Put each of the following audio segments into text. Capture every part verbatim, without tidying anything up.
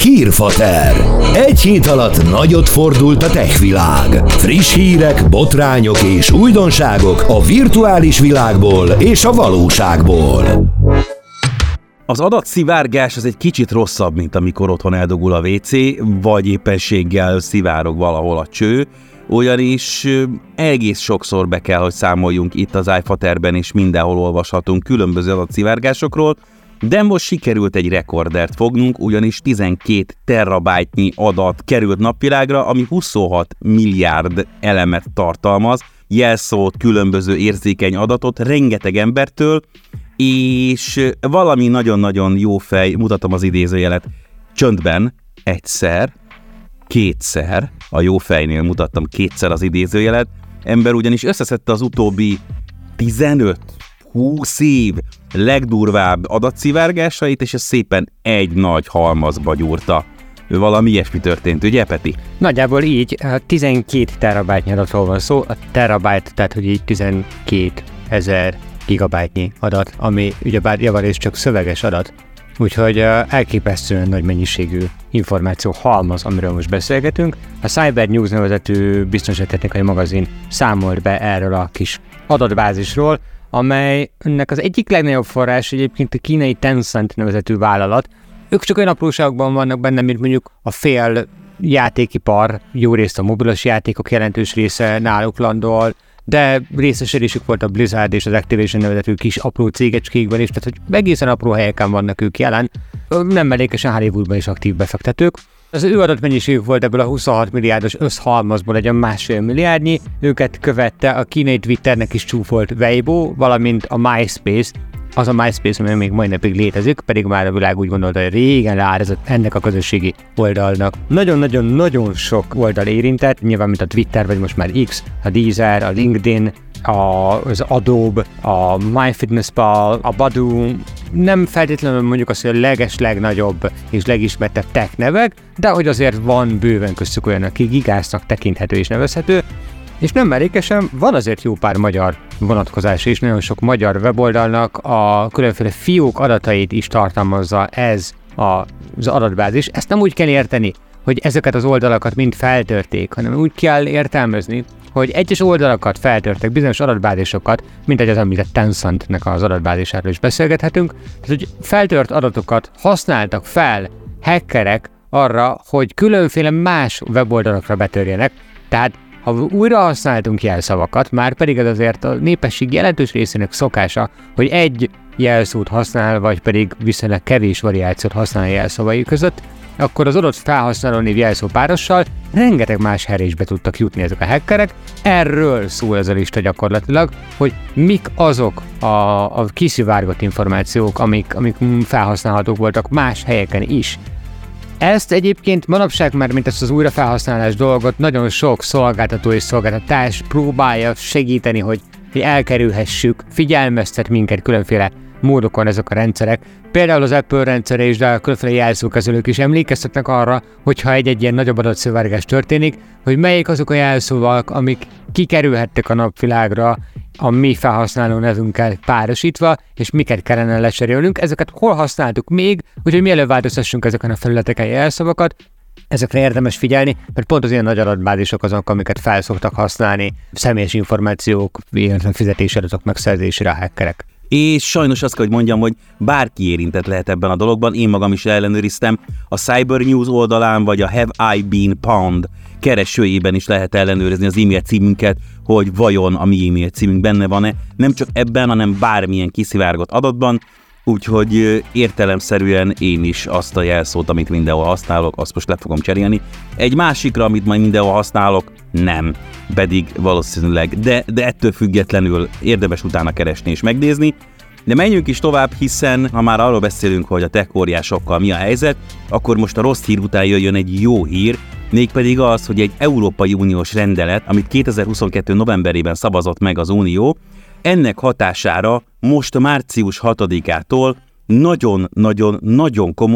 Hírfater. Egy hét alatt nagyot fordult a tech világ. Friss hírek, botrányok és újdonságok a virtuális világból és a valóságból. Az adatszivárgás az egy kicsit rosszabb, mint amikor otthon eldugul a vé cé, vagy éppenséggel szivárog valahol a cső, ugyanis egész sokszor be kell, hogy számoljunk itt az iFaterben, és mindenhol olvashatunk különböző adatszivárgásokról, de most sikerült egy rekordert fognunk, ugyanis tizenkét terabájtnyi adat került napvilágra, ami huszonhat milliárd elemet tartalmaz, jelszót, különböző érzékeny adatot rengeteg embertől, és valami nagyon-nagyon jó fej, mutatom az idézőjelet, csöndben egyszer, kétszer, a jó fejnél mutattam kétszer az idézőjelet, ember ugyanis összeszedte az utóbbi tizenöt-húsz év legdurvább adatszivárgásait, és ez szépen egy nagy halmazba gyúrta. Valami ilyesmi történt, ugye Peti? Nagyjából így, tizenkét terabájtnyi adatról van szó, a terabájt, tehát hogy így tizenkét ezer gigabájtnyi adat, ami ugyebár javarészt csak szöveges adat, úgyhogy elképesztően nagy mennyiségű információ halmaz, amiről most beszélgetünk. A Cybernews nevezetű biztonságtechnikai magazin számolt be erről a kis adatbázisról, amelynek az egyik legnagyobb forrás egyébként a kínai Tencent nevezetű vállalat. Ők csak olyan apróságokban vannak benne, mint mondjuk a fél játékipar, jó részt a mobilos játékok jelentős része náluk landol, de részesedésük volt a Blizzard és az Activision nevezetű kis apró cégecskékben is, tehát hogy egészen apró helyeken vannak ők jelen, nem mellékesen Hollywoodban is aktív befektetők. Az ő adatmennyiségük volt ebből a huszonhat milliárdos összhalmazból egy másfél milliárdnyi, őket követte a kínai Twitternek is csúfolt Weibo, valamint a MySpace, az a MySpace, ami még mai napig létezik, pedig már a világ úgy gondolta, hogy régen leárazott ennek a közösségi oldalnak. Nagyon-nagyon-nagyon sok oldal érintett, nyilván mint a Twitter, vagy most már X, a Deezer, a LinkedIn, a, az Adobe, a MyFitnessPal, a Badoo, nem feltétlenül mondjuk azt, hogy a leges, legnagyobb és legismertebb tech nevek, de hogy azért van bőven köztük olyan, aki gigásnak tekinthető és nevezhető, és nem mellékesen van azért jó pár magyar vonatkozás és nagyon sok magyar weboldalnak a különféle fiók adatait is tartalmazza ez az adatbázis. Ezt nem úgy kell érteni, hogy ezeket az oldalakat mind feltörték, hanem úgy kell értelmezni, hogy egyes oldalakat feltörtek, bizonyos adatbázisokat, mint egy az említett Tencentnek az adatbázisáról is beszélgethetünk, tehát hogy feltört adatokat használtak fel hackerek arra, hogy különféle más weboldalakra betörjenek, tehát ha újra használtunk jelszavakat, már pedig ez azért a népesség jelentős részének szokása, hogy egy jelszót használ, vagy pedig viszonylag kevés variációt használ a jelszavai között, akkor az adott felhasználónév jelszópárossal rengeteg más helyre is be tudtak jutni ezek a hackerek. Erről szól ez a lista gyakorlatilag, hogy mik azok a, a kiszivárgott információk, amik, amik felhasználhatók voltak más helyeken is. Ezt egyébként manapság már, mint ezt az újrafelhasználás dolgot, nagyon sok szolgáltató és szolgáltatás próbálja segíteni, hogy elkerülhessük, figyelmeztet minket különféle módokon ezek a rendszerek. Például az Apple rendszere is, de a különféle jelszókezelők is emlékeztetnek arra, hogyha egy-egy ilyen nagyobb adatszivárgás történik, hogy melyik azok a jelszóval, amik kikerülhettek a napvilágra a mi felhasználó nevünkkel párosítva, és miket kellene lecserélnünk. Ezeket hol használtuk még, úgyhogy mielőtt változtassunk ezeken a felületeken jelszavakat, ezekre érdemes figyelni, mert pont az ilyen nagy adatbázisok azok, amiket fel szoktak használni személyes információk, illetve fizetési adatok megszerzésére a hackerek. És sajnos azt kell, hogy mondjam, hogy bárki érintett lehet ebben a dologban, én magam is ellenőriztem, a Cybernews oldalán, vagy a Have I Been Pwned keresőjében is lehet ellenőrizni az e-mail címünket, hogy vajon a mi e-mail címünk benne van-e, nem csak ebben, hanem bármilyen kiszivárgott adatban, úgyhogy értelemszerűen én is azt a jelszót, amit mindenhol használok, azt most le fogom cserélni. Egy másikra, amit majd mindenhol használok, nem, pedig valószínűleg, de, de ettől függetlenül érdemes utána keresni és megnézni. De menjünk is tovább, hiszen ha már arról beszélünk, hogy a tech óriásokkal mi a helyzet, akkor most a rossz hír után jöjjön egy jó hír, mégpedig az, hogy egy Európai Uniós rendelet, amit kétezer-huszonkettő novemberében szavazott meg az Unió, ennek hatására most március hatodikától nagyon-nagyon-nagyon komoly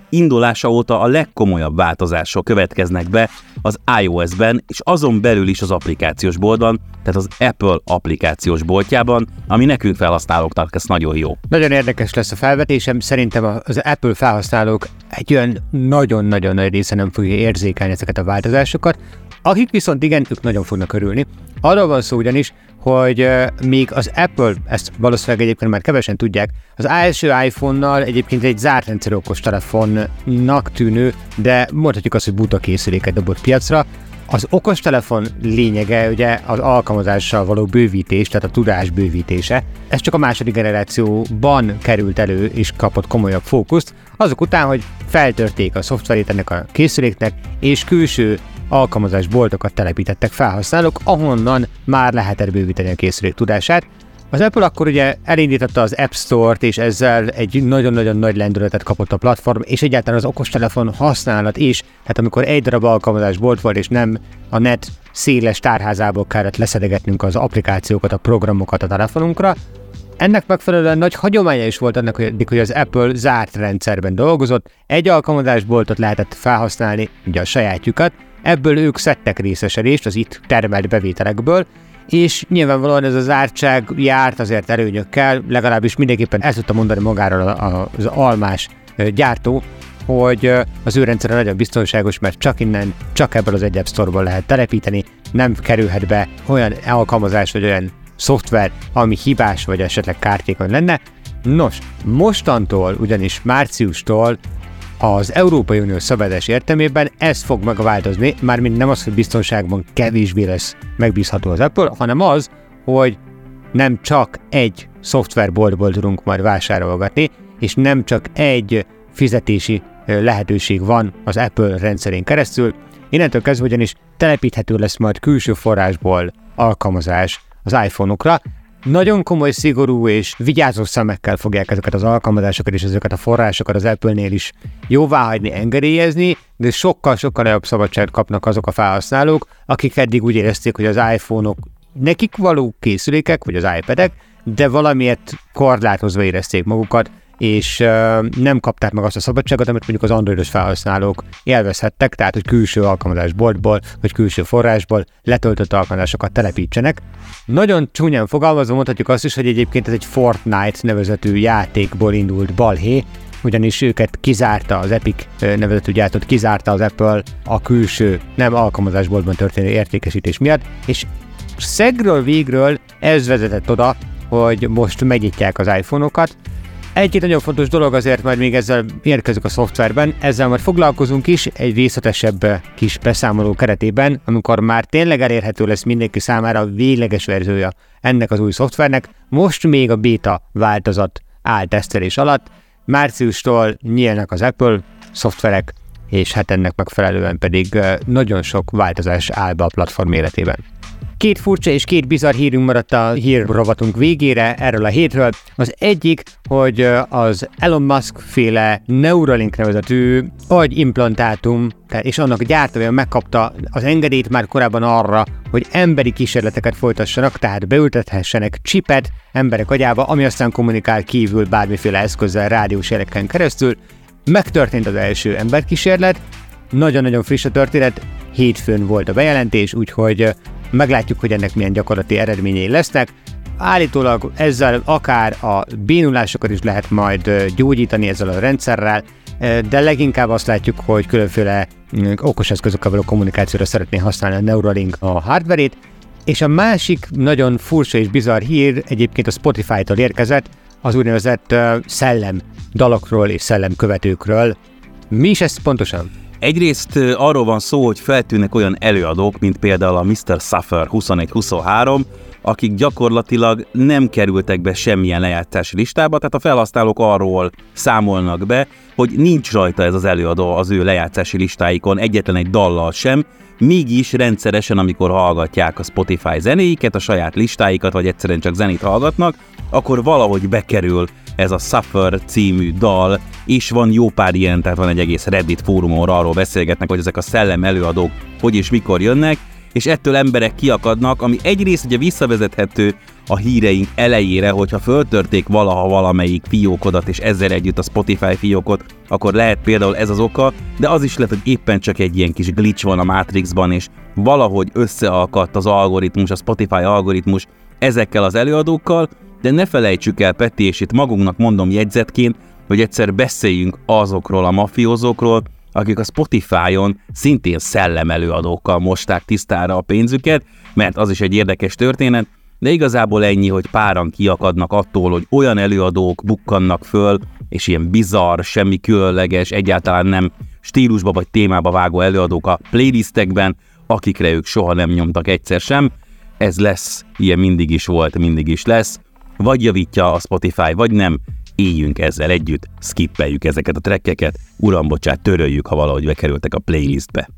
indulása óta a legkomolyabb változások következnek be az iOS-ben, és azon belül is az applikációs boltban, tehát az Apple applikációs boltjában, ami nekünk felhasználóknak ez nagyon jó. Nagyon érdekes lesz a felvetésem, szerintem az Apple felhasználók egy olyan nagyon-nagyon nagy része nem fogja érzékelni ezeket a változásokat, akik viszont igen, ők nagyon fognak örülni. Arról van szó ugyanis, hogy uh, még az Apple, ezt valószínűleg egyébként már kevesen tudják, az első iPhone-nal egyébként egy zárt rendszerű okostelefonnak tűnő, de mondhatjuk azt, hogy buta készüléket dobott piacra. Az okostelefon lényege ugye az alkalmazással való bővítés, tehát a tudás bővítése. Ez csak a második generációban került elő és kapott komolyabb fókuszt, azok után, hogy feltörték a szoftverét ennek a készüléknek, és külső alkalmazásboltokat telepítettek felhasználók, ahonnan már lehetett bővíteni a készülék tudását. Az Apple akkor ugye elindította az App Store-t, és ezzel egy nagyon-nagyon nagy lendületet kapott a platform, és egyáltalán az okostelefon használat is, tehát amikor egy darab alkalmazásbolt volt, és nem a net széles tárházából kellett leszedegetnünk az applikációkat, a programokat a telefonunkra. Ennek megfelelően nagy hagyománya is volt annak, hogy az Apple zárt rendszerben dolgozott, egy alkalmazásboltot lehetett felhasználni, ugye a sajátjukat, ebből ők szedtek részesedést az itt termelt bevételekből, és nyilvánvalóan ez a zártság járt azért előnyökkel, legalábbis mindenképpen el tudta mondani magáról az almás gyártó, hogy az ő rendszere nagyon biztonságos, mert csak innen, csak ebből az egy App Store-ból lehet telepíteni, nem kerülhet be olyan alkalmazás, vagy olyan szoftver, ami hibás, vagy esetleg kártékony lenne. Nos, mostantól, ugyanis márciustól az Európai Unió szabályozás értelmében ez fog megváltozni, mármint nem az, hogy biztonságban kevésbé lesz megbízható az Apple, hanem az, hogy nem csak egy szoftverboltból tudunk majd vásárolgatni, és nem csak egy fizetési lehetőség van az Apple rendszerén keresztül. Innentől kezdve ugyanis telepíthető lesz majd külső forrásból alkalmazás az iPhone-okra. Nagyon komoly, szigorú és vigyázó szemekkel fogják ezeket az alkalmazásokat és ezeket a forrásokat az Apple-nél is jóváhagyni, engedélyezni, de sokkal-sokkal nagyobb szabadságot kapnak azok a felhasználók, akik eddig úgy érezték, hogy az iPhone-ok nekik való készülékek, vagy az iPad-ek, de valamiért korlátozva érezték magukat, és uh, nem kapták meg azt a szabadságot, amit mondjuk az androidos felhasználók élvezhettek, tehát hogy külső alkalmazásboltból, vagy külső forrásból letöltött alkalmazásokat telepítsenek. Nagyon csúnyán fogalmazva mondhatjuk azt is, hogy egyébként ez egy Fortnite nevezetű játékból indult balhé, ugyanis őket kizárta, az Epic nevezetű gyártót kizárta az Apple a külső, nem alkalmazásboltban történő értékesítés miatt, és szegről végről ez vezetett oda, hogy most megnyitják az iPhone-okat. Egy-két nagyon fontos dolog azért majd még ezzel érkezünk a szoftverben, ezzel majd foglalkozunk is egy részletesebb kis beszámoló keretében, amikor már tényleg elérhető lesz mindenki számára a végleges verziója ennek az új szoftvernek. Most még a beta változat áll tesztelés alatt, márciustól nyílnak az Apple szoftverek, és hát ennek megfelelően pedig nagyon sok változás áll be a platform életében. Két furcsa és két bizarr hírünk maradt a hírrovatunk végére erről a hétről. Az egyik, hogy az Elon Musk féle Neuralink nevezetű agyimplantátum, és annak gyártója megkapta az engedélyt már korábban arra, hogy emberi kísérleteket folytassanak, tehát beültethessenek csipet emberek agyába, ami aztán kommunikál kívül bármiféle eszközzel, rádiós jeleken keresztül. Megtörtént az első emberkísérlet, nagyon-nagyon friss a történet, hétfőn volt a bejelentés, úgyhogy meglátjuk, hogy ennek milyen gyakorlati eredményei lesznek. Állítólag ezzel akár a bénulásokat is lehet majd gyógyítani ezzel a rendszerrel, de leginkább azt látjuk, hogy különféle okos eszközökkel való kommunikációra szeretné használni a Neuralink a hardverét. És a másik nagyon furcsa és bizarr hír egyébként a Spotify-tól érkezett, az úgynevezett szellem dalokról és szellemkövetőkről. Mi is ez pontosan? Egyrészt arról van szó, hogy feltűnnek olyan előadók, mint például a miszter Suffer huszonegy huszonhárom, akik gyakorlatilag nem kerültek be semmilyen lejátszási listába, tehát a felhasználók arról számolnak be, hogy nincs rajta ez az előadó az ő lejátszási listáikon egyetlen egy dallal sem, mégis rendszeresen, amikor hallgatják a Spotify zenéiket, a saját listáikat, vagy egyszerűen csak zenét hallgatnak, akkor valahogy bekerül ez a Suffer című dal, és van jó pár ilyen, tehát van egy egész Reddit fórumon, arról beszélgetnek, hogy ezek a szellem előadók hogy és mikor jönnek, és ettől emberek kiakadnak, ami egyrészt ugye visszavezethető a híreink elejére, hogyha föltörték valaha valamelyik fiókodat, és ezzel együtt a Spotify fiókot, akkor lehet például ez az oka, de az is lehet, hogy éppen csak egy ilyen kis glitch van a Matrixban, és valahogy összeakadt az algoritmus, a Spotify algoritmus ezekkel az előadókkal, de ne felejtsük el, Peti, és itt magunknak mondom jegyzetként, hogy egyszer beszéljünk azokról a mafiózókról, akik a Spotify-on szintén szellemelőadókkal mosták tisztára a pénzüket, mert az is egy érdekes történet, de igazából ennyi, hogy páran kiakadnak attól, hogy olyan előadók bukkannak föl, és ilyen bizarr, semmi különleges, egyáltalán nem stílusba vagy témába vágó előadók a playlistekben, akikre ők soha nem nyomtak egyszer sem. Ez lesz, ilyen mindig is volt, mindig is lesz. Vagy javítja a Spotify, vagy nem. Éljünk ezzel együtt, skippeljük ezeket a trekkeket, uram, bocsát, töröljük, ha valahogy bekerültek a playlistbe.